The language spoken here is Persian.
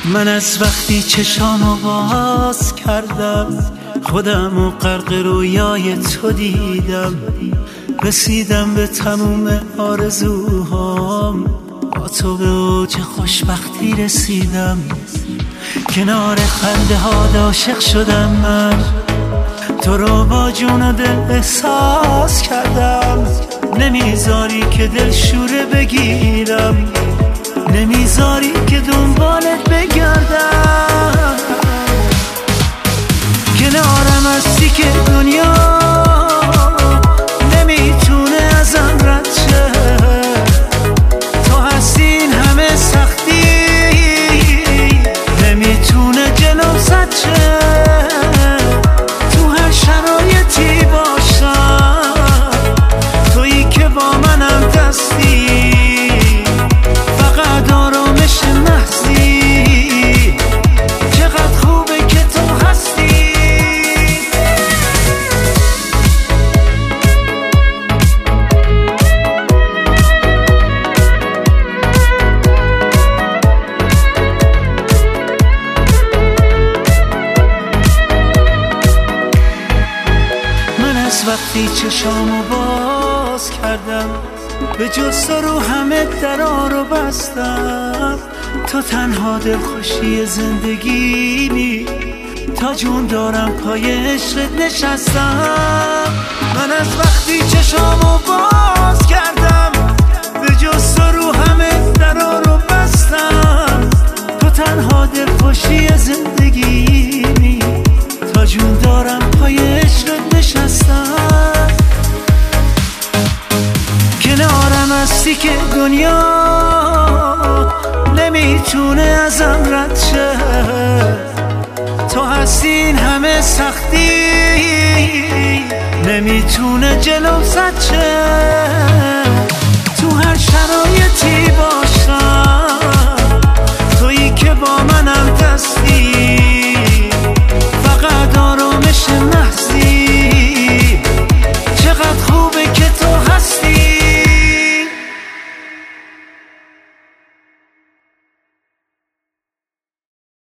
من از وقتی چشامو باز کردم خودمو غرق رویای تو دیدم، رسیدم به تموم آرزوهام، با تو به اوج خوشبختی رسیدم. کنار خنده ها عاشق شدم من، تو رو با جون و دل احساس کردم. نمیذاری که دل شوره بگیرم، نمیذاری که دنبالت بگردم. کنارم هستی که دنیا نمیتونه ازم رد شه، تو هستی این همه سختی نمیتونه جلوم زد شه. تو هر شرایطی باشم تویی که با منم دستی، فقط آرامش محضی. چقدر خوبه که تو هستی. من از وقتی چشامو باز کردم به جز تو رو همه درا رو بستم. تو تنها دلخوشی زندگیمی، تا جون دارم پای عشقت نشستم. من از وقتی چشامو باز کردم به جز تو رو همه درا رو بستم. تو تنها دلخوشی زندگیمی، تا جون دارم پای عشقت نشستم. کنارم هستی که دنیا نمیتونه ازم رد شه، تو هستی این همه سختی نمیتونه جلوم زد شه. تو هر شرایطی باش